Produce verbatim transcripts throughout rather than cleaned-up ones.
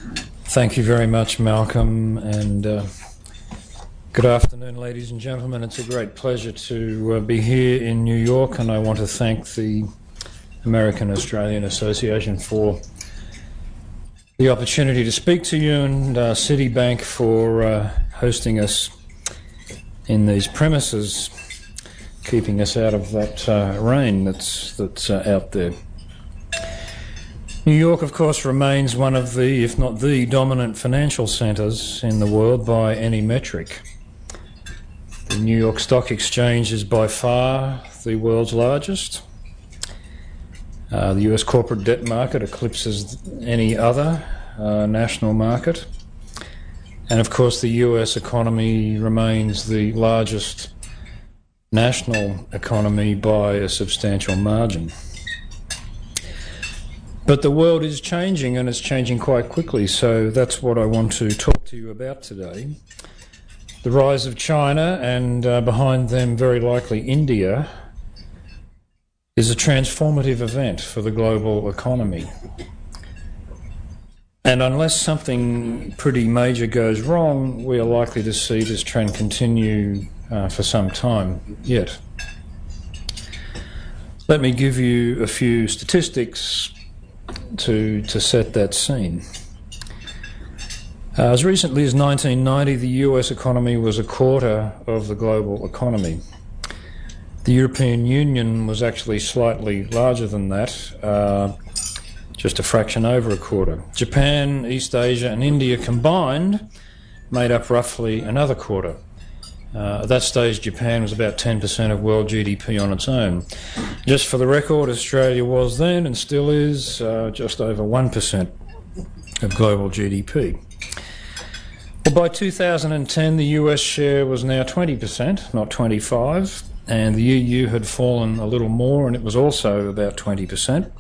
Thank you very much, Malcolm, and uh, good afternoon, ladies and gentlemen. It's a great pleasure to uh, be here in New York, and I want to thank the American Australian Association for the opportunity to speak to you, and uh, Citibank for uh, hosting us in these premises, keeping us out of that uh, rain that's, that's uh, out there. New York, of course, remains one of the, if not the, dominant financial centres in the world by any metric. The New York Stock Exchange is by far the world's largest. Uh, the U S corporate debt market eclipses any other uh, national market. And, of course, the U S economy remains the largest national economy by a substantial margin. But the world is changing, and it's changing quite quickly, so that's what I want to talk to you about today. The rise of China, and uh, behind them very likely India, is a transformative event for the global economy. And unless something pretty major goes wrong, we are likely to see this trend continue uh, for some time yet. Let me give you a few statistics to, to set that scene. Uh, as recently as nineteen ninety, the U S economy was a quarter of the global economy. The European Union was actually slightly larger than that, uh, just a fraction over a quarter. Japan, East Asia and India combined made up roughly another quarter. Uh, at that stage, Japan was about ten percent of world G D P on its own. Just for the record, Australia was then, and still is, uh, just over one percent of global G D P. Well, by two thousand ten, the U S share was now twenty percent, not twenty-five, and the E U had fallen a little more, and it was also about twenty percent.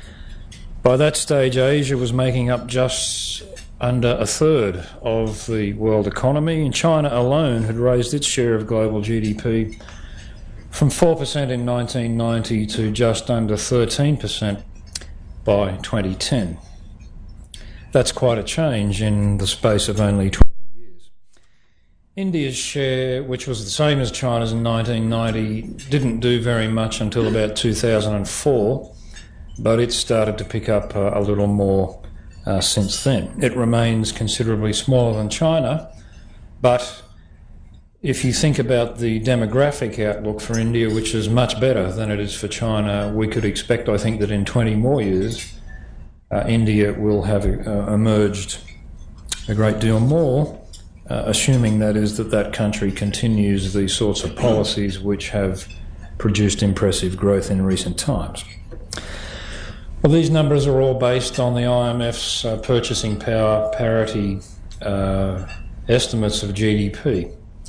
By that stage, Asia was making up just under a third of the world economy, and China alone had raised its share of global G D P from four percent in nineteen ninety to just under thirteen percent by twenty ten. That's quite a change in the space of only twenty years. India's share, which was the same as China's in nineteen ninety, didn't do very much until about two thousand four, but it started to pick up uh, a little more Uh, since then. It remains considerably smaller than China, but if you think about the demographic outlook for India, which is much better than it is for China, we could expect, I think, that in twenty more years, uh, India will have uh, emerged a great deal more, uh, assuming that is that that country continues the sorts of policies which have produced impressive growth in recent times. Well, these numbers are all based on the I M F's uh, purchasing power parity uh, estimates of G D P.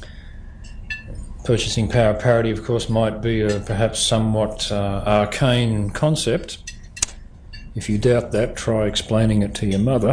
Purchasing power parity, of course, might be a perhaps somewhat uh, arcane concept. If you doubt that, try explaining it to your mother.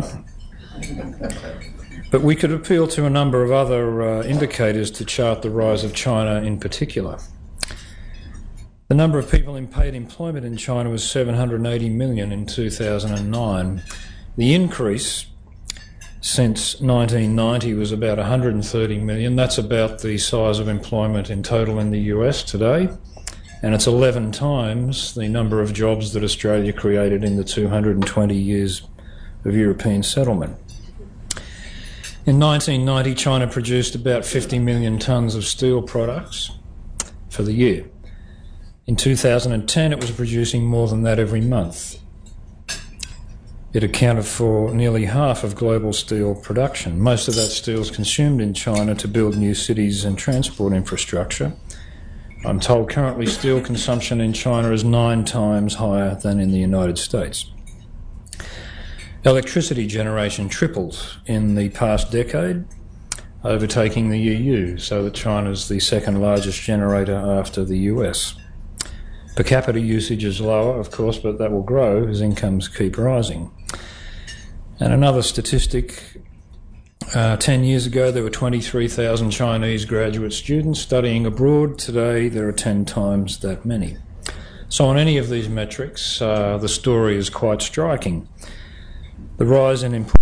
But we could appeal to a number of other uh, indicators to chart the rise of China in particular. The number of people in paid employment in China was seven hundred eighty million in two thousand nine. The increase since nineteen ninety was about one hundred thirty million. That's about the size of employment in total in the U S today, and it's eleven times the number of jobs that Australia created in the two hundred twenty years of European settlement. In nineteen ninety, China produced about fifty million tonnes of steel products for the year. In two thousand ten, it was producing more than that every month. It accounted for nearly half of global steel production. Most of that steel is consumed in China to build new cities and transport infrastructure. I'm told currently steel consumption in China is nine times higher than in the United States. Electricity generation tripled in the past decade, overtaking the E U, so that China is the second largest generator after the U S. Per capita usage is lower, of course, but that will grow as incomes keep rising. And another statistic, uh, ten years ago there were twenty-three thousand Chinese graduate students studying abroad. Today there are ten times that many. So on any of these metrics, uh, the story is quite striking. The rise in importance of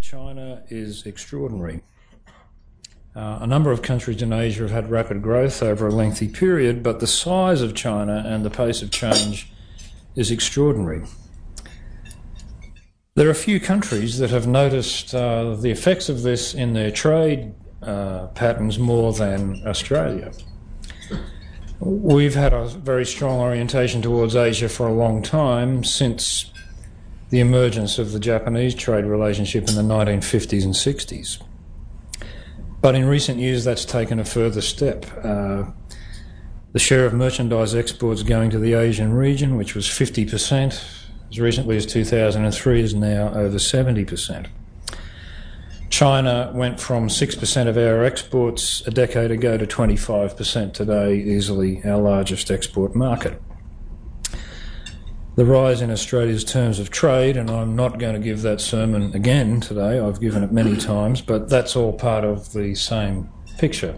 China is extraordinary. Uh, a number of countries in Asia have had rapid growth over a lengthy period, but the size of China and the pace of change is extraordinary. There are few countries that have noticed uh, the effects of this in their trade uh, patterns more than Australia. We've had a very strong orientation towards Asia for a long time, since the emergence of the Japanese trade relationship in the nineteen fifties and sixties. But in recent years that's taken a further step. Uh, the share of merchandise exports going to the Asian region, which was fifty percent as recently as two thousand three, is now over seventy percent. China went from six percent of our exports a decade ago to twenty-five percent today, easily our largest export market. The rise in Australia's terms of trade, and I'm not going to give that sermon again today, I've given it many times, but that's all part of the same picture.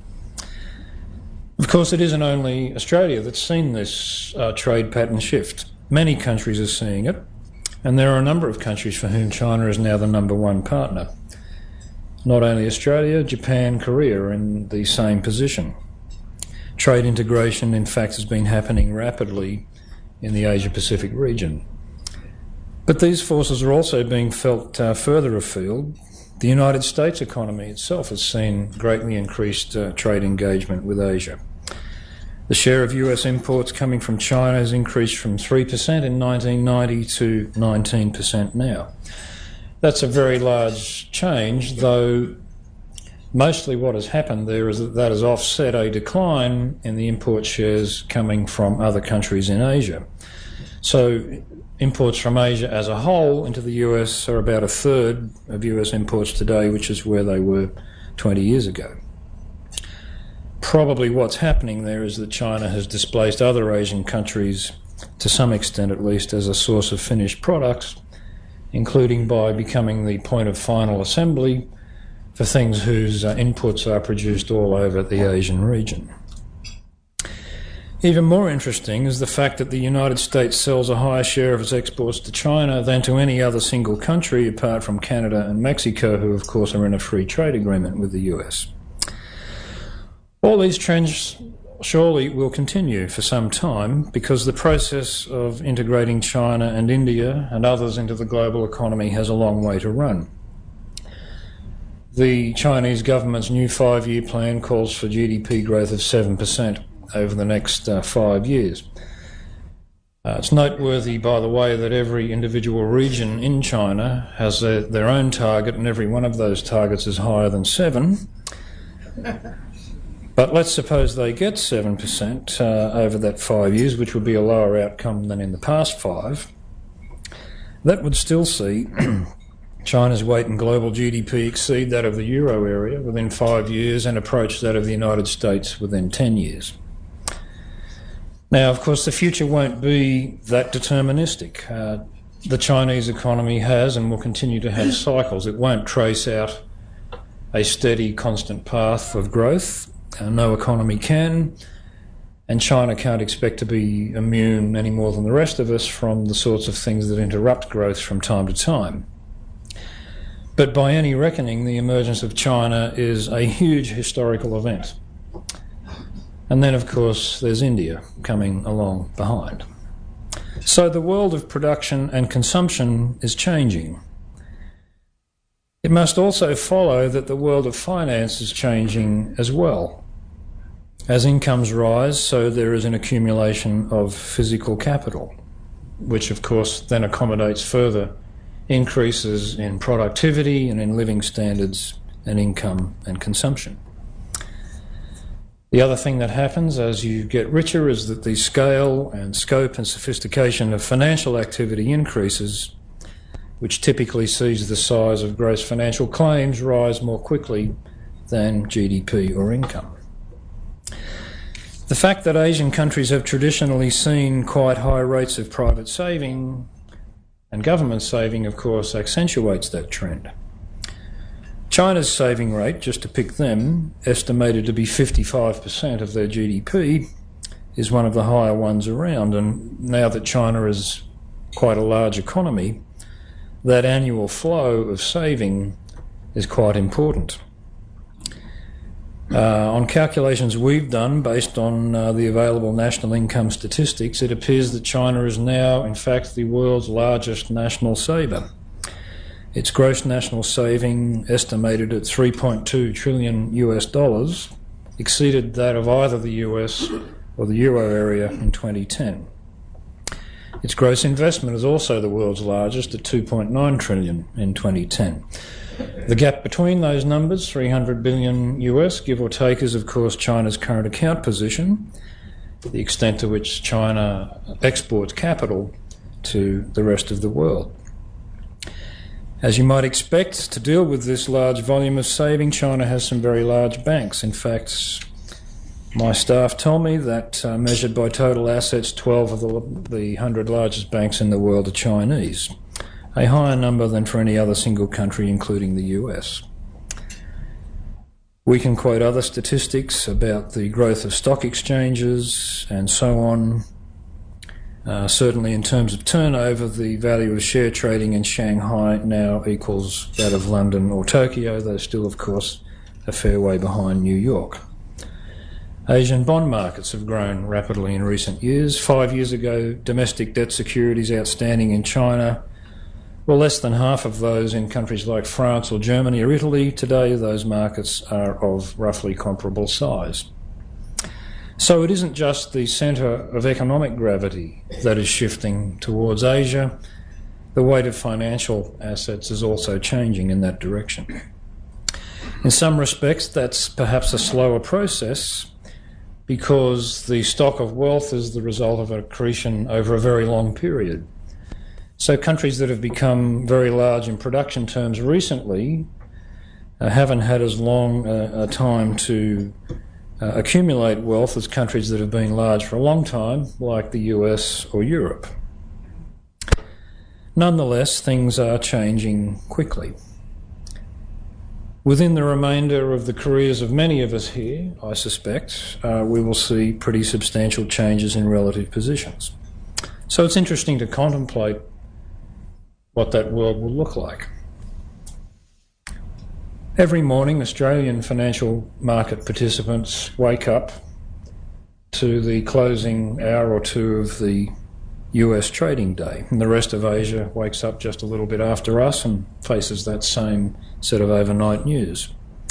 Of course, it isn't only Australia that's seen this uh, trade pattern shift. Many countries are seeing it, and there are a number of countries for whom China is now the number one partner. Not only Australia, Japan, Korea are in the same position. Trade integration, in fact, has been happening rapidly in the Asia-Pacific region. But these forces are also being felt uh, further afield. The United States economy itself has seen greatly increased uh, trade engagement with Asia. The share of U S imports coming from China has increased from three percent in nineteen ninety to nineteen percent now. That's a very large change, though mostly what has happened there is that that has offset a decline in the import shares coming from other countries in Asia. So imports from Asia as a whole into the U S are about a third of U S imports today, which is where they were twenty years ago. Probably what's happening there is that China has displaced other Asian countries, to some extent at least, as a source of finished products, including by becoming the point of final assembly for things whose uh, inputs are produced all over the Asian region. Even more interesting is the fact that the United States sells a higher share of its exports to China than to any other single country apart from Canada and Mexico, who of course are in a free trade agreement with the U S. All these trends surely will continue for some time because the process of integrating China and India and others into the global economy has a long way to run. The Chinese government's new five-year plan calls for G D P growth of seven percent over the next uh, five years. Uh, it's noteworthy, by the way, that every individual region in China has a, their own target, and every one of those targets is higher than seven. But let's suppose they get seven percent uh, over that five years, which would be a lower outcome than in the past five. That would still see China's weight in global G D P exceed that of the euro area within five years and approach that of the United States within ten years. Now, of course, the future won't be that deterministic. Uh, the Chinese economy has and will continue to have cycles. It won't trace out a steady, constant path of growth. Uh, no economy can, and China can't expect to be immune any more than the rest of us from the sorts of things that interrupt growth from time to time. But by any reckoning, the emergence of China is a huge historical event. And then, of course, there's India coming along behind. So the world of production and consumption is changing. It must also follow that the world of finance is changing as well. As incomes rise, so there is an accumulation of physical capital, which of course then accommodates further increases in productivity and in living standards and income and consumption. The other thing that happens as you get richer is that the scale and scope and sophistication of financial activity increases, which typically sees the size of gross financial claims rise more quickly than G D P or income. The fact that Asian countries have traditionally seen quite high rates of private saving and government saving, of course, accentuates that trend. China's saving rate, just to pick them, estimated to be fifty-five percent of their G D P, is one of the higher ones around. And now that China is quite a large economy, that annual flow of saving is quite important. Uh, on calculations we've done based on uh, the available national income statistics, it appears that China is now, in fact, the world's largest national saver. Its gross national saving, estimated at three point two trillion U S dollars, exceeded that of either the U S or the euro area in twenty ten. Its gross investment is also the world's largest at two point nine trillion in twenty ten. The gap between those numbers, three hundred billion U S, give or take, is of course China's current account position, the extent to which China exports capital to the rest of the world. As you might expect, to deal with this large volume of saving, China has some very large banks. In fact, my staff tell me that, uh, measured by total assets, twelve of the, the one hundred largest banks in the world are Chinese, a higher number than for any other single country, including the U S. We can quote other statistics about the growth of stock exchanges and so on. Uh, certainly in terms of turnover, the value of share trading in Shanghai now equals that of London or Tokyo, though still, of course, a fair way behind New York. Asian bond markets have grown rapidly in recent years. Five years ago, domestic debt securities outstanding in China were less than half of those in countries like France or Germany or Italy. Today, those markets are of roughly comparable size. So it isn't just the centre of economic gravity that is shifting towards Asia. The weight of financial assets is also changing in that direction. In some respects, that's perhaps a slower process because the stock of wealth is the result of accretion over a very long period. So countries that have become very large in production terms recently uh, haven't had as long a, a time to uh, accumulate wealth as countries that have been large for a long time, like the U S or Europe. Nonetheless, things are changing quickly. Within the remainder of the careers of many of us here, I suspect, uh, we will see pretty substantial changes in relative positions. So it's interesting to contemplate what that world will look like. Every morning, Australian financial market participants wake up to the closing hour or two of the U S trading day, and the rest of Asia wakes up just a little bit after us and faces that same set of overnight news.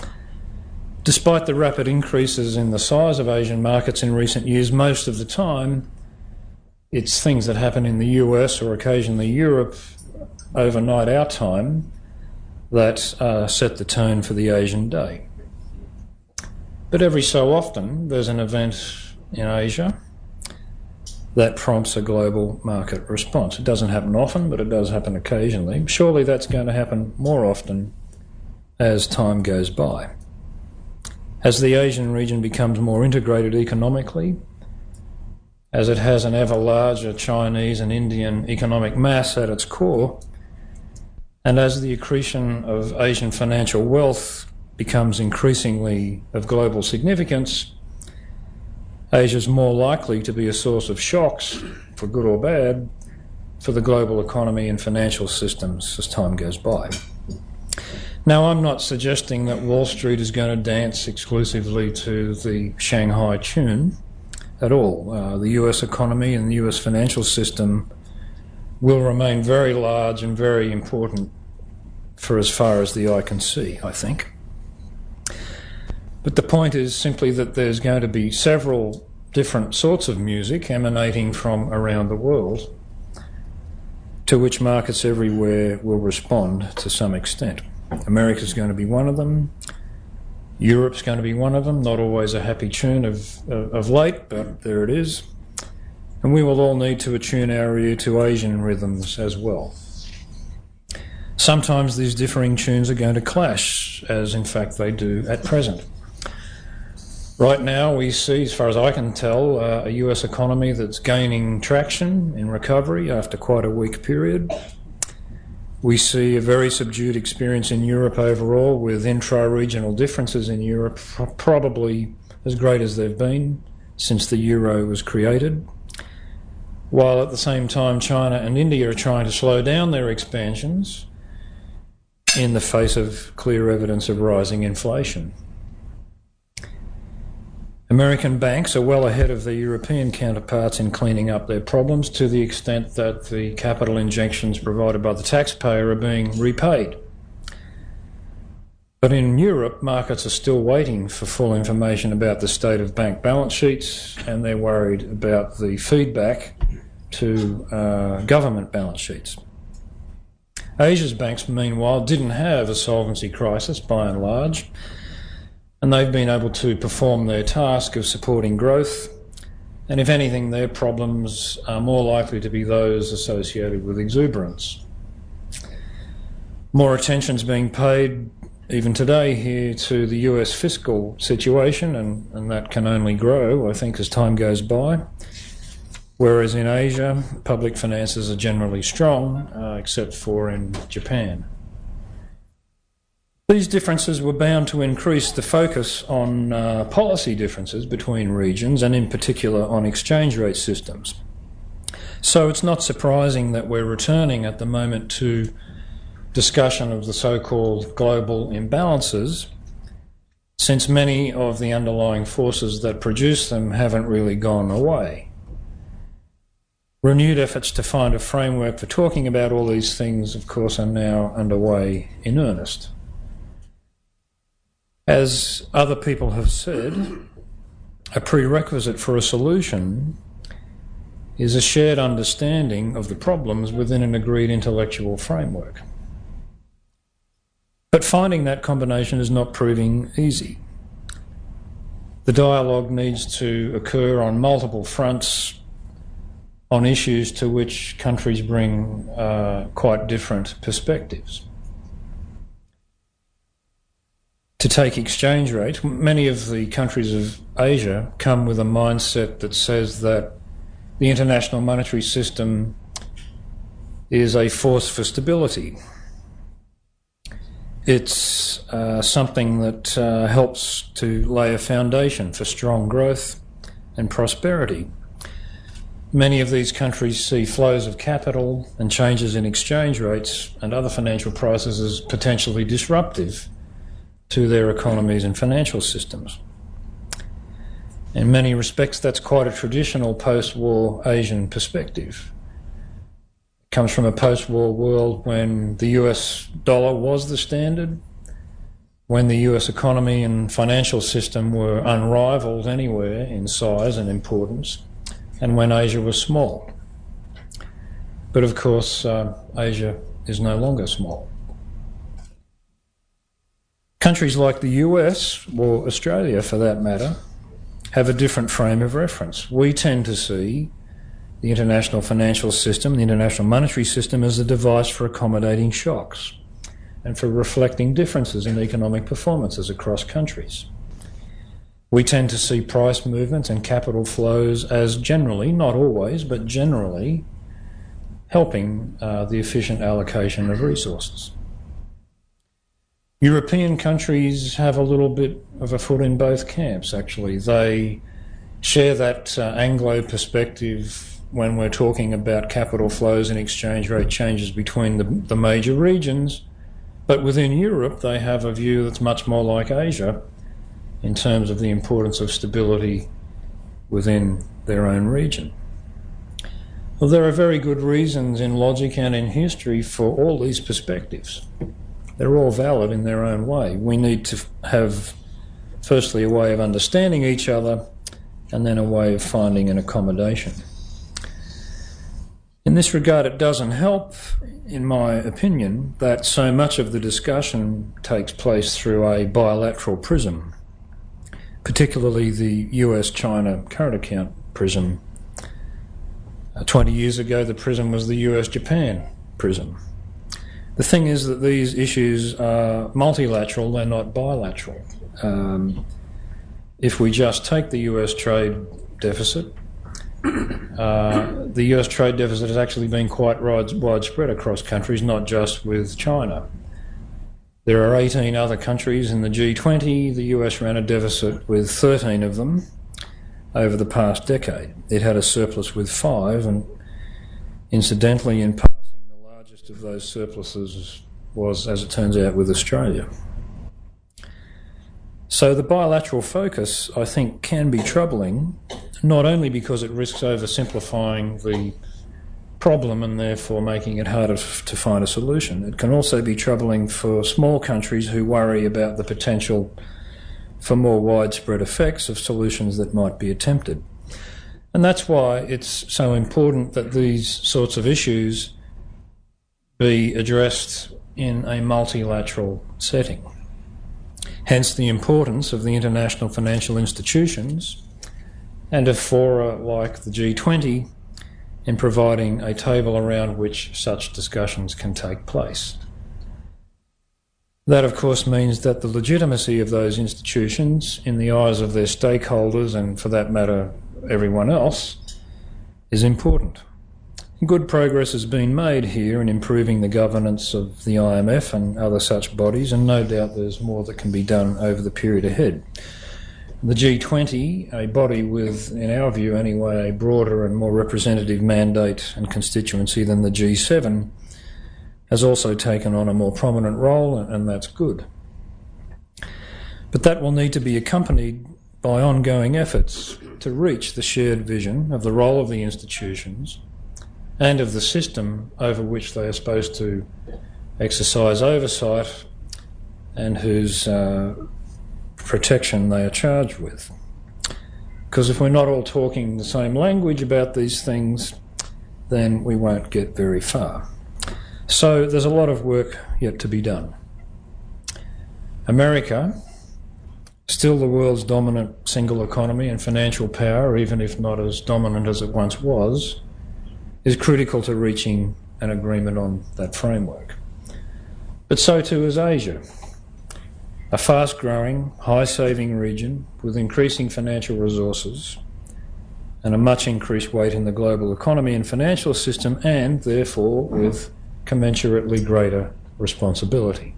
Despite the rapid increases in the size of Asian markets in recent years, most of the time it's things that happen in the U S or occasionally Europe overnight our time that uh, set the tone for the Asian day. But every so often there's an event in Asia that prompts a global market response. It doesn't happen often, but it does happen occasionally. Surely that's going to happen more often as time goes by. As the Asian region becomes more integrated economically, as it has an ever larger Chinese and Indian economic mass at its core, and as the accretion of Asian financial wealth becomes increasingly of global significance, Asia is more likely to be a source of shocks, for good or bad, for the global economy and financial systems as time goes by. Now, I'm not suggesting that Wall Street is going to dance exclusively to the Shanghai tune at all. Uh, the U S economy and the U S financial system will remain very large and very important for as far as the eye can see, I think. But the point is simply that there's going to be several different sorts of music emanating from around the world to which markets everywhere will respond to some extent. America's going to be one of them. Europe's going to be one of them. Not always a happy tune of, of, of late, but there it is. And we will all need to attune our ear to Asian rhythms as well. Sometimes these differing tunes are going to clash, as in fact they do at present. Right now we see, as far as I can tell, uh, a U S economy that's gaining traction in recovery after quite a weak period. We see a very subdued experience in Europe overall, with intra-regional differences in Europe probably as great as they've been since the euro was created. while at the same time China and India are trying to slow down their expansions in the face of clear evidence of rising inflation. American banks are well ahead of their European counterparts in cleaning up their problems, to the extent that the capital injections provided by the taxpayer are being repaid. But in Europe, markets are still waiting for full information about the state of bank balance sheets, and they're worried about the feedback to uh, government balance sheets. Asia's banks, meanwhile, didn't have a solvency crisis by and large, and they've been able to perform their task of supporting growth, and if anything, their problems are more likely to be those associated with exuberance. More attention's being paid even today here to the U S fiscal situation, and, and that can only grow, I think, as time goes by. Whereas in Asia, public finances are generally strong, uh, except for in Japan. These differences were bound to increase the focus on uh, policy differences between regions, and in particular on exchange rate systems. So it's not surprising that we're returning at the moment to discussion of the so-called global imbalances, since many of the underlying forces that produce them haven't really gone away. Renewed efforts to find a framework for talking about all these things, of course, are now underway in earnest. As other people have said, a prerequisite for a solution is a shared understanding of the problems within an agreed intellectual framework. But finding that combination is not proving easy. The dialogue needs to occur on multiple fronts, on issues to which countries bring uh, quite different perspectives. To take exchange rate, many of the countries of Asia come with a mindset that says that the international monetary system is a force for stability. It's uh, something that uh, helps to lay a foundation for strong growth and prosperity. Many of these countries see flows of capital and changes in exchange rates and other financial prices as potentially disruptive to their economies and financial systems. In many respects, that's quite a traditional post-war Asian perspective. It comes from a post-war world when the U S dollar was the standard, when the U S economy and financial system were unrivalled anywhere in size and importance, and when Asia was small. But of course, uh, Asia is no longer small. Countries like the U S, or Australia for that matter, have a different frame of reference. We tend to see the international financial system, the international monetary system, as a device for accommodating shocks and for reflecting differences in economic performances across countries. We tend to see price movements and capital flows as generally, not always, but generally, helping uh, the efficient allocation of resources. European countries have a little bit of a foot in both camps, actually. They share that uh, Anglo perspective when we're talking about capital flows and exchange rate changes between the, the major regions, but within Europe they have a view that's much more like Asia in terms of the importance of stability within their own region. Well, there are very good reasons in logic and in history for all these perspectives. They're all valid in their own way. We need to have, firstly, a way of understanding each other, and then a way of finding an accommodation. In this regard, it doesn't help, in my opinion, that so much of the discussion takes place through a bilateral prism, particularly the U S China current account prism. Uh, twenty years ago, the prism was the U S Japan prism. The thing is that these issues are multilateral, they're not bilateral. Um, if we just take the U S trade deficit, uh, the U S trade deficit has actually been quite widespread across countries, not just with China. There are eighteen other countries in the G twenty. The U S ran a deficit with thirteen of them, over the past decade. It had a surplus with five, and incidentally, in passing, the largest of those surpluses was, as it turns out, with Australia. So the bilateral focus, I think, can be troubling, not only because it risks oversimplifying the problem and therefore making it harder to find a solution. It can also be troubling for small countries who worry about the potential for more widespread effects of solutions that might be attempted. And that's why it's so important that these sorts of issues be addressed in a multilateral setting. Hence the importance of the international financial institutions and of fora like the G twenty in providing a table around which such discussions can take place. That, of course, means that the legitimacy of those institutions in the eyes of their stakeholders, and for that matter everyone else, is important. Good progress has been made here in improving the governance of the I M F and other such bodies, and no doubt there's more that can be done over the period ahead. The G twenty, a body with, in our view anyway, a broader and more representative mandate and constituency than the G seven, has also taken on a more prominent role, and that's good. But that will need to be accompanied by ongoing efforts to reach the shared vision of the role of the institutions and of the system over which they are supposed to exercise oversight and whose uh, protection they are charged with. Because if we're not all talking the same language about these things, then we won't get very far. So there's a lot of work yet to be done. America, still the world's dominant single economy and financial power, even if not as dominant as it once was, is critical to reaching an agreement on that framework. But so too is Asia, a fast-growing, high-saving region with increasing financial resources and a much increased weight in the global economy and financial system, and therefore with commensurately greater responsibility.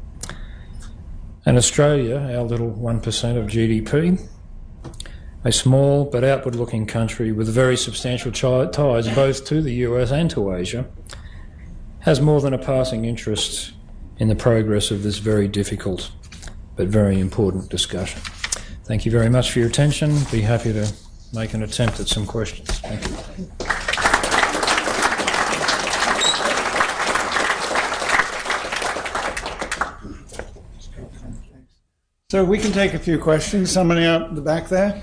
And Australia, our little one percent of G D P, a small but outward-looking country with very substantial ties both to the U S and to Asia, has more than a passing interest in the progress of this very difficult but very important discussion. Thank you very much for your attention. Be happy to make an attempt at some questions. Thank you. So we can take a few questions. Somebody out in the back there.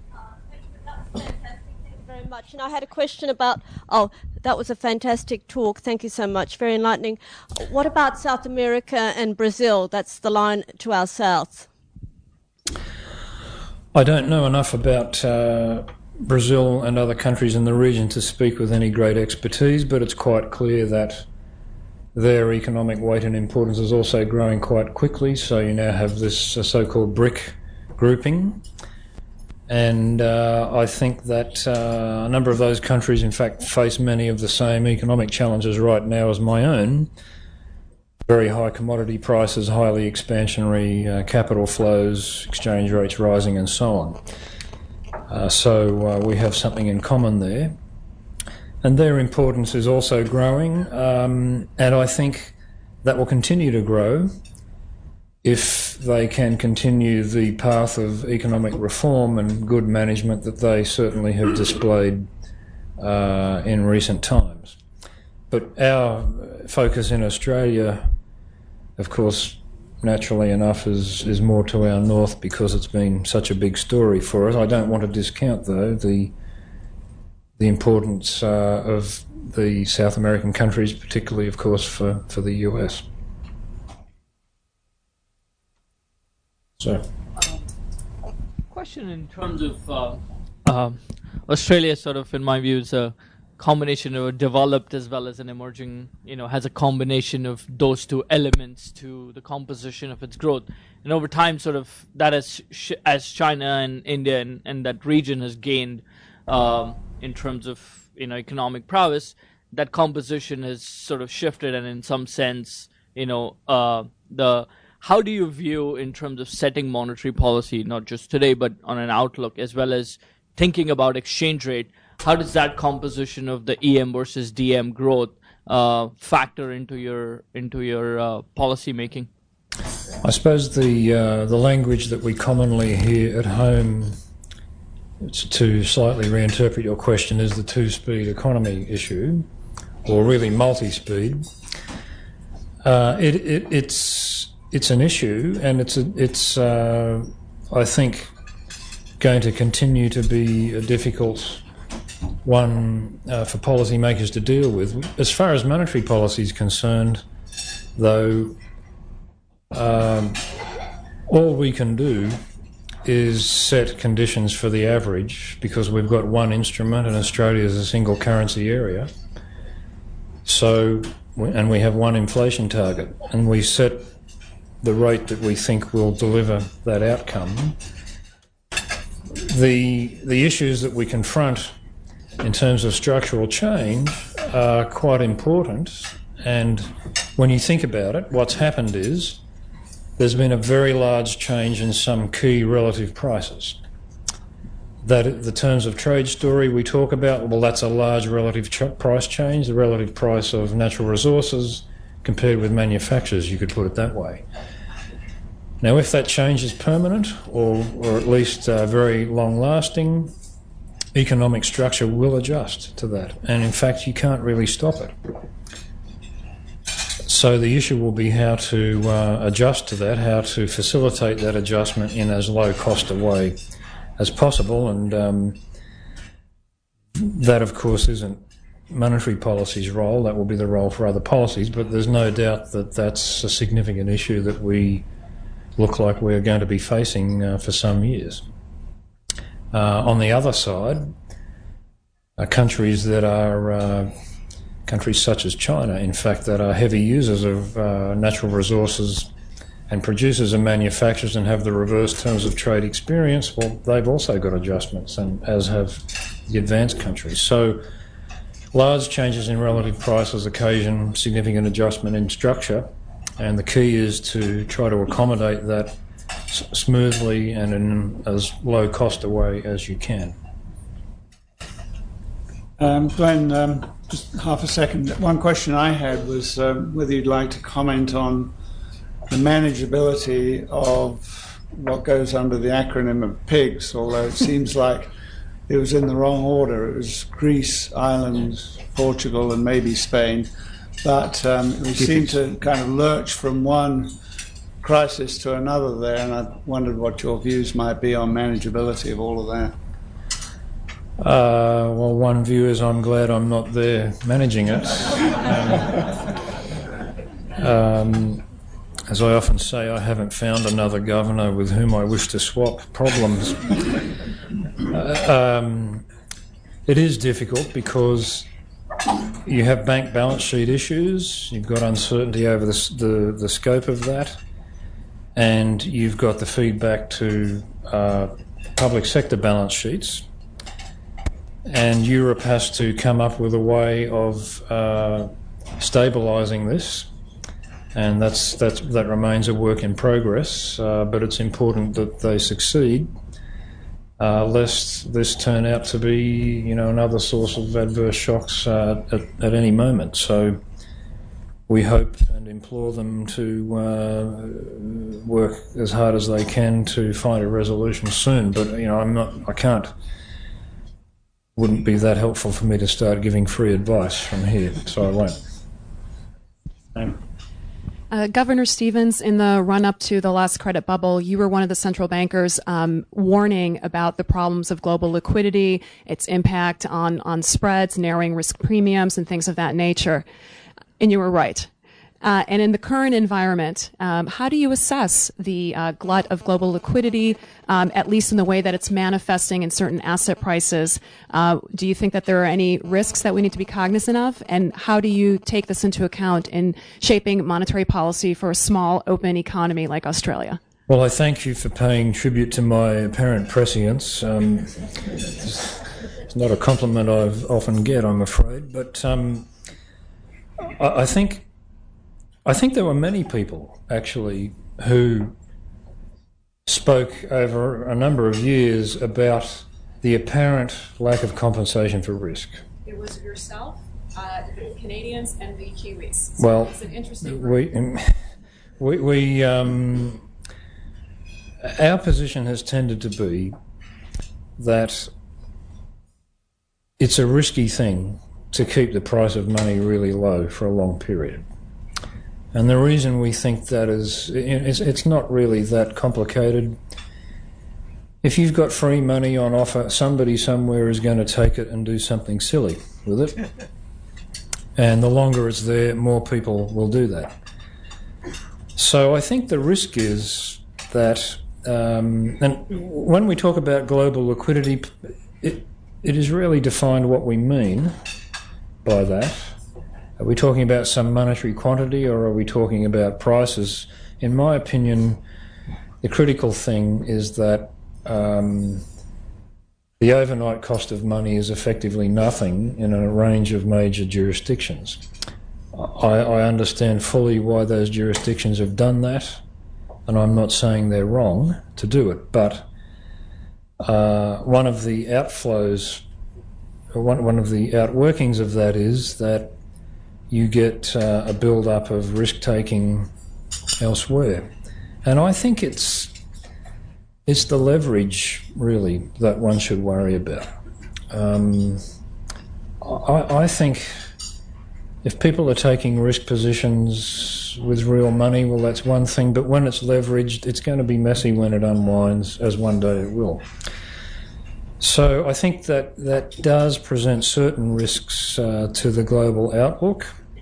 Much. And I had a question about, oh, that was a fantastic talk. Thank you so much. Very enlightening. What about South America and Brazil? That's the line to our south. I don't know enough about uh, Brazil and other countries in the region to speak with any great expertise, but it's quite clear that their economic weight and importance is also growing quite quickly. So you now have this uh, so-called BRIC grouping. And uh, I think that uh, a number of those countries, in fact, face many of the same economic challenges right now as my own. Very high commodity prices, highly expansionary uh, capital flows, exchange rates rising, and so on. Uh, so uh, we have something in common there. And their importance is also growing, um, and I think that will continue to grow if they can continue the path of economic reform and good management that they certainly have displayed uh, in recent times. But our focus in Australia, of course, naturally enough, is, is more to our north because it's been such a big story for us. I don't want to discount, though, the, the importance uh, of the South American countries, particularly, of course, for, for the U S. So, question in terms of uh, uh, Australia, sort of, in my view, is a combination of a developed as well as an emerging, you know, has a combination of those two elements to the composition of its growth. And over time, sort of, that as, sh- as China and India and, and that region has gained um, in terms of, you know, economic prowess, that composition has sort of shifted, and in some sense, you know, uh, the how do you view in terms of setting monetary policy, not just today, but on an outlook, as well as thinking about exchange rate, how does that composition of the E M versus D M growth uh, factor into your into your uh, policy making? I suppose the uh, the language that we commonly hear at home, to slightly reinterpret your question, is the two-speed economy issue, or really multi-speed. Uh, it, it, it's it's an issue, and it's a, it's uh, I think going to continue to be a difficult one uh, for policymakers to deal with. As far as monetary policy is concerned, though, um, all we can do is set conditions for the average, because we've got one instrument and Australia is a single currency area. So, and we have one inflation target, and we set the rate that we think will deliver that outcome. The, the issues that we confront in terms of structural change are quite important, and when you think about it, what's happened is there's been a very large change in some key relative prices. That the terms of trade story we talk about, well, that's a large relative ch- price change, the relative price of natural resources compared with manufacturers, you could put it that way. Now, if that change is permanent, or, or at least uh, very long-lasting, economic structure will adjust to that. And in fact, you can't really stop it. So the issue will be how to uh, adjust to that, how to facilitate that adjustment in as low cost a way as possible. And um, that, of course, isn't monetary policy's role. That will be the role for other policies. But there's no doubt that that's a significant issue that we look like we're going to be facing uh, for some years. Uh, on the other side, uh, countries that are uh, countries such as China, in fact, that are heavy users of uh, natural resources and producers and manufacturers and have the reverse terms of trade experience, well, they've also got adjustments, and as have the advanced countries. So large changes in relative prices occasion significant adjustment in structure, and the key is to try to accommodate that s- smoothly and in as low cost a way as you can. Um, Glenn, um, just half a second. One question I had was um, whether you'd like to comment on the manageability of what goes under the acronym of PIGS, although it seems like it was in the wrong order. It was Greece, Ireland, Portugal, and maybe Spain. But um, we seem to kind of lurch from one crisis to another there, and I wondered what your views might be on manageability of all of that. Uh, well, one view is I'm glad I'm not there managing it. Um, um, as I often say, I haven't found another governor with whom I wish to swap problems. Uh, um, it is difficult because you have bank balance sheet issues, you've got uncertainty over the, the, the scope of that, and you've got the feedback to uh, public sector balance sheets. And Europe has to come up with a way of uh, stabilising this, and that's, that's, that remains a work in progress, uh, but it's important that they succeed, uh, lest this turn out to be, you know, another source of adverse shocks uh, at, at any moment. So we hope and implore them to uh, work as hard as they can to find a resolution soon. But, you know, I'm not, I can't, wouldn't be that helpful for me to start giving free advice from here, so I won't. Um, Uh, Governor Stevens, in the run-up to the last credit bubble, you were one of the central bankers um, warning about the problems of global liquidity, its impact on, on spreads, narrowing risk premiums, and things of that nature. And you were right. Uh, and in the current environment, um, how do you assess the uh, glut of global liquidity, um, at least in the way that it's manifesting in certain asset prices? Uh, do you think that there are any risks that we need to be cognizant of? And how do you take this into account in shaping monetary policy for a small, open economy like Australia? Well, I thank you for paying tribute to my apparent prescience. Um, it's, it's not a compliment I often get, I'm afraid, but um, I, I think... I think there were many people, actually, who spoke over a number of years about the apparent lack of compensation for risk. It was yourself, uh, the Canadians, and the Kiwis. So well, it's an interesting we, we, we um, our position has tended to be that it's a risky thing to keep the price of money really low for a long period. And the reason we think that is, it's, it's not really that complicated. If you've got free money on offer, somebody somewhere is going to take it and do something silly with it. And the longer it's there, more people will do that. So I think the risk is that, um, and when we talk about global liquidity, it, it is really defined what we mean by that. Are we talking about some monetary quantity, or are we talking about prices? In my opinion, the critical thing is that um, the overnight cost of money is effectively nothing in a range of major jurisdictions. I, I understand fully why those jurisdictions have done that, and I'm not saying they're wrong to do it, but uh, one of the outflows, one, one of the outworkings of that is that you get uh, a build-up of risk-taking elsewhere. And I think it's it's the leverage, really, that one should worry about. Um, I, I think if people are taking risk positions with real money, well, that's one thing, but when it's leveraged, it's going to be messy when it unwinds, as one day it will. So I think that that does present certain risks uh, to the global outlook,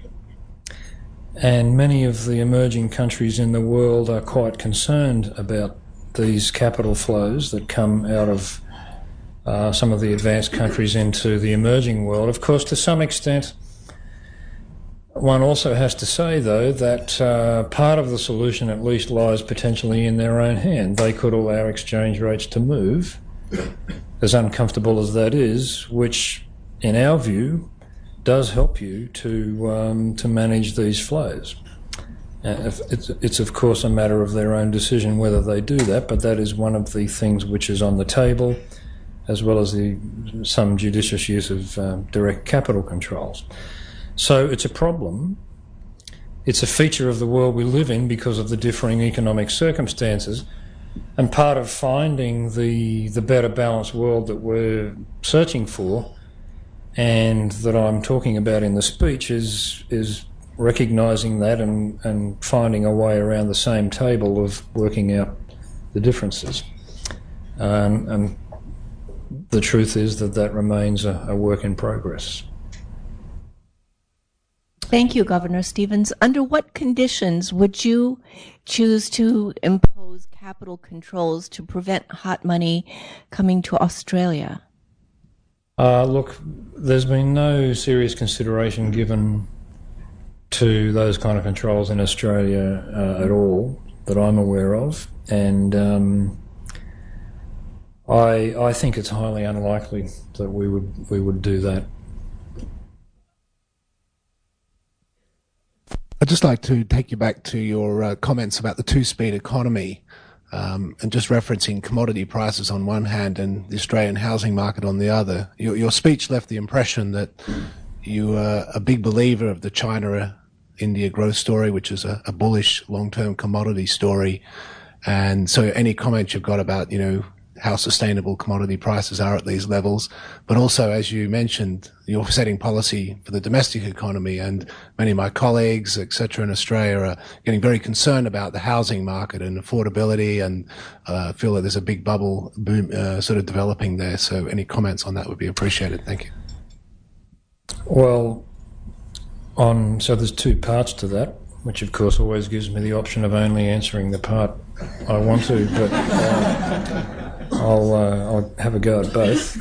and many of the emerging countries in the world are quite concerned about these capital flows that come out of uh, some of the advanced countries into the emerging world. Of course, to some extent, one also has to say, though, that uh, part of the solution at least lies potentially in their own hand. They could allow exchange rates to move, as uncomfortable as that is, which, in our view, does help you to um, to manage these flows. Uh, it's, it's, of course, a matter of their own decision whether they do that, but that is one of the things which is on the table, as well as the some judicious use of um, direct capital controls. So it's a problem. It's a feature of the world we live in because of the differing economic circumstances. And part of finding the the better balanced world that we're searching for, and that I'm talking about in the speech, is is recognising that and, and finding a way around the same table of working out the differences. Um, and the truth is that that remains a, a work in progress. Thank you, Governor Stevens. Under what conditions would you choose to impose capital controls to prevent hot money coming to Australia? Uh, look, there's been no serious consideration given to those kind of controls in Australia uh, at all that I'm aware of, and um, I I think it's highly unlikely that we would we would do that. I'd just like to take you back to your uh, comments about the two-speed economy, um, and just referencing commodity prices on one hand and the Australian housing market on the other. Your, your speech left the impression that you are a big believer of the China-India growth story, which is a, a bullish long-term commodity story. And so any comments you've got about, you know, how sustainable commodity prices are at these levels, but also, as you mentioned, you're setting policy for the domestic economy, and many of my colleagues, et cetera, in Australia are getting very concerned about the housing market and affordability, and uh, feel that there's a big bubble boom uh, sort of developing there. So any comments on that would be appreciated. Thank you. Well, on so there's two parts to that, which of course always gives me the option of only answering the part I want to, but uh, I'll, uh, I'll have a go at both.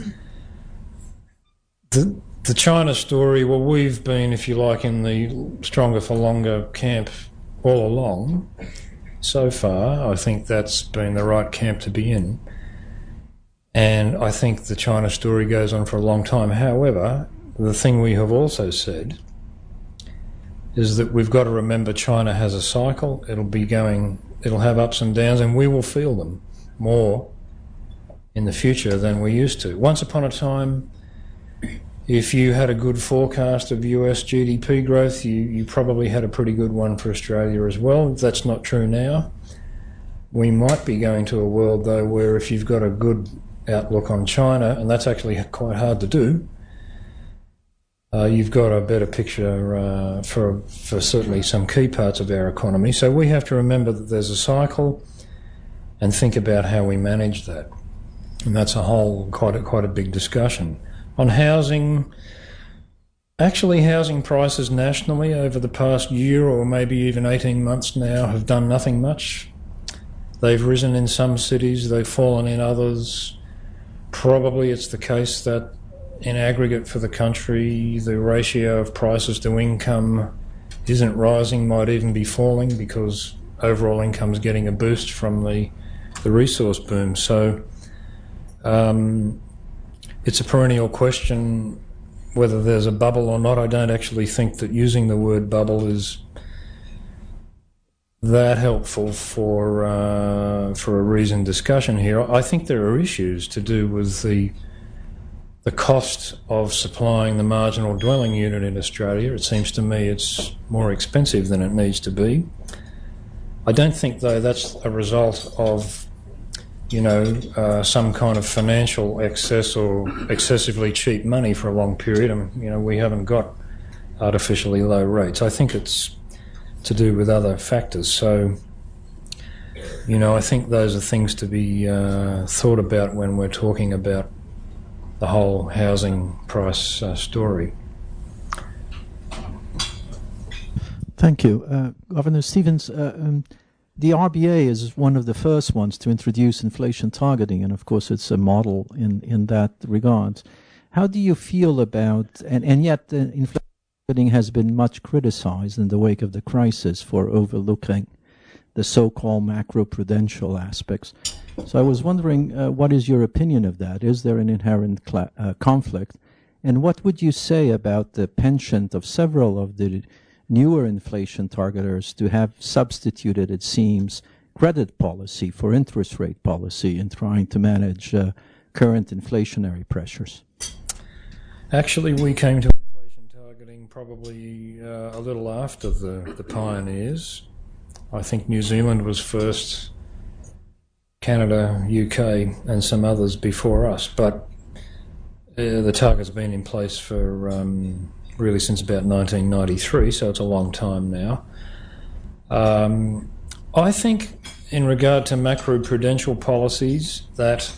The, the China story, well, we've been, if you like, in the stronger for longer camp all along. So far, I think that's been the right camp to be in. And I think the China story goes on for a long time. However, the thing we have also said is that we've got to remember China has a cycle. It'll be going, it'll have ups and downs, and we will feel them more in the future than we used to. Once upon a time, if you had a good forecast of U S G D P growth, you, you probably had a pretty good one for Australia as well. That's not true now. We might be going to a world, though, where if you've got a good outlook on China, and that's actually quite hard to do, uh, you've got a better picture uh, for, for certainly some key parts of our economy. So we have to remember that there's a cycle and think about how we manage that. And that's a whole, quite a, quite a big discussion. On housing, actually housing prices nationally over the past year or maybe even eighteen months now have done nothing much. They've risen in some cities, they've fallen in others. Probably it's the case that in aggregate for the country, the ratio of prices to income isn't rising, might even be falling because overall income's getting a boost from the, the resource boom. So um, it's a perennial question whether there's a bubble or not. I don't actually think that using the word bubble is that helpful for uh, for a reasoned discussion here. I think there are issues to do with the the cost of supplying the marginal dwelling unit in Australia. It seems to me it's more expensive than it needs to be. I don't think, though, that's a result of, you know, uh, some kind of financial excess or excessively cheap money for a long period. I mean, you know, we haven't got artificially low rates. I think it's to do with other factors. So, you know, I think those are things to be uh, thought about when we're talking about the whole housing price uh, story. Thank you. Uh, Governor Stevens, uh, um, the R B A is one of the first ones to introduce inflation targeting, and of course it's a model in, in that regard. How do you feel about, and, and yet uh, inflation targeting has been much criticized in the wake of the crisis for overlooking the so-called macroprudential aspects. So I was wondering, uh, what is your opinion of that? Is there an inherent cla- uh, conflict? And what would you say about the penchant of several of the newer inflation targeters to have substituted, it seems, credit policy for interest rate policy in trying to manage uh, current inflationary pressures? Actually, we came to inflation targeting probably uh, a little after the, the pioneers. I think New Zealand was first, Canada, U K, and some others before us. But uh, the target's been in place for um, really since about nineteen ninety-three, so it's a long time now. Um, I think in regard to macroprudential policies that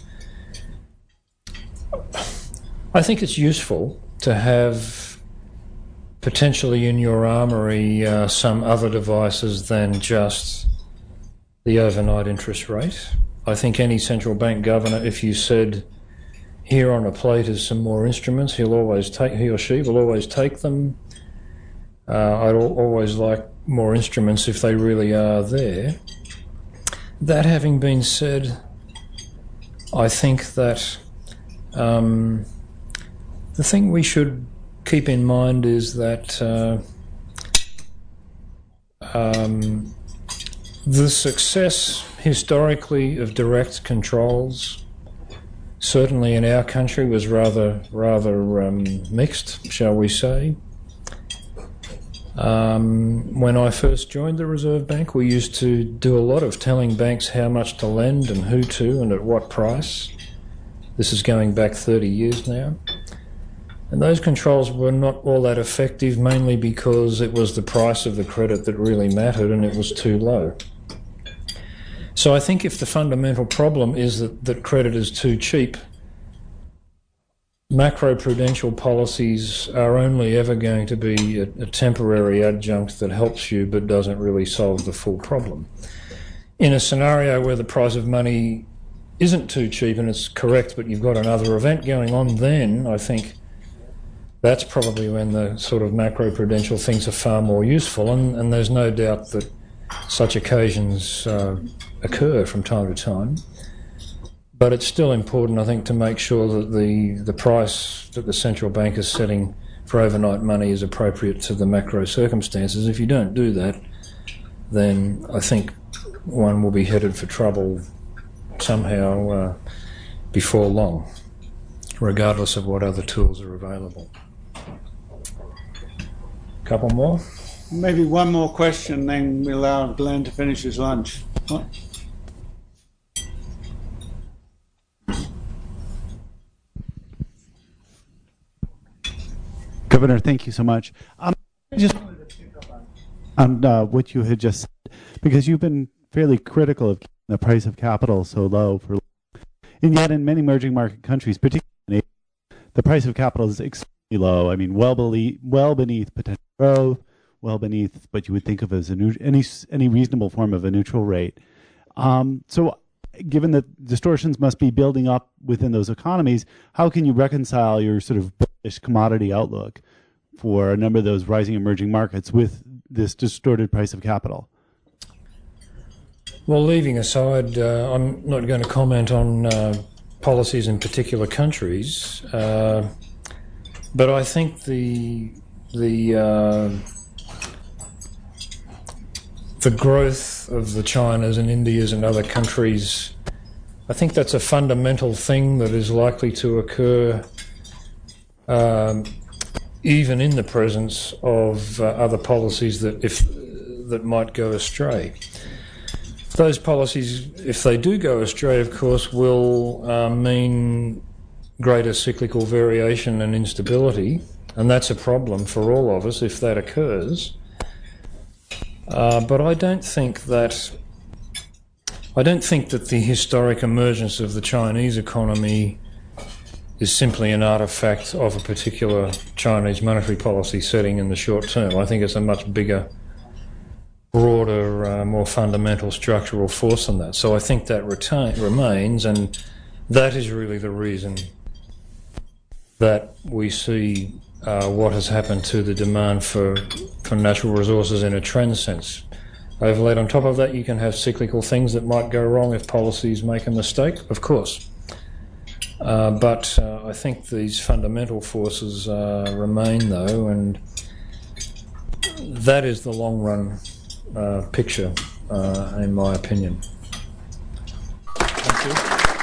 I think it's useful to have potentially in your armoury uh, some other devices than just the overnight interest rate. I think any central bank governor, if you said, here on a plate is some more instruments, he'll always take, he or she will always take them. Uh, I'd al- always like more instruments if they really are there. That having been said, I think that um, the thing we should keep in mind is that uh, um, the success historically of direct controls, certainly in our country, was rather rather um, mixed, shall we say. Um, when I first joined the Reserve Bank, we used to do a lot of telling banks how much to lend and who to and at what price. This is going back thirty years now. And those controls were not all that effective, mainly because it was the price of the credit that really mattered and it was too low. So I think if the fundamental problem is that, that credit is too cheap, macroprudential policies are only ever going to be a, a temporary adjunct that helps you but doesn't really solve the full problem. In a scenario where the price of money isn't too cheap and it's correct but you've got another event going on, then I think that's probably when the sort of macroprudential things are far more useful, and, and there's no doubt that such occasions uh, occur from time to time. But it's still important, I think, to make sure that the, the price that the central bank is setting for overnight money is appropriate to the macro circumstances. If you don't do that, then I think one will be headed for trouble somehow, uh, before long, regardless of what other tools are available. Couple more? Maybe one more question, then we allow Glenn to finish his lunch. What? Governor, thank you so much. Um, just on uh, what you had just said, because you've been fairly critical of keeping the price of capital so low for, and yet in many emerging market countries, particularly in Asia, the price of capital is extremely low. I mean, well beneath, well beneath potential growth, well beneath what you would think of as a new, any any reasonable form of a neutral rate. Um, so, given that distortions must be building up within those economies, how can you reconcile your sort of bullish commodity outlook for a number of those rising emerging markets with this distorted price of capital? Well, leaving aside, uh, I'm not going to comment on uh, policies in particular countries, uh, but I think the the uh, the growth of the Chinas and Indias and other countries, I think that's a fundamental thing that is likely to occur um, even in the presence of uh, other policies that if that might go astray. Those policies, if they do go astray, of course, will uh, mean greater cyclical variation and instability, and that's a problem for all of us if that occurs. Uh, but I don't think that I don't think that the historic emergence of the Chinese economy is simply an artifact of a particular Chinese monetary policy setting in the short term. I think it's a much bigger, broader, uh, more fundamental structural force than that. So I think that retain, remains, and that is really the reason that we see uh, what has happened to the demand for, for natural resources in a trend sense. Overlaid on top of that, you can have cyclical things that might go wrong if policies make a mistake, of course. Uh, but uh, I think these fundamental forces uh, remain, though, and that is the long-run uh, picture, uh, in my opinion. Thank you.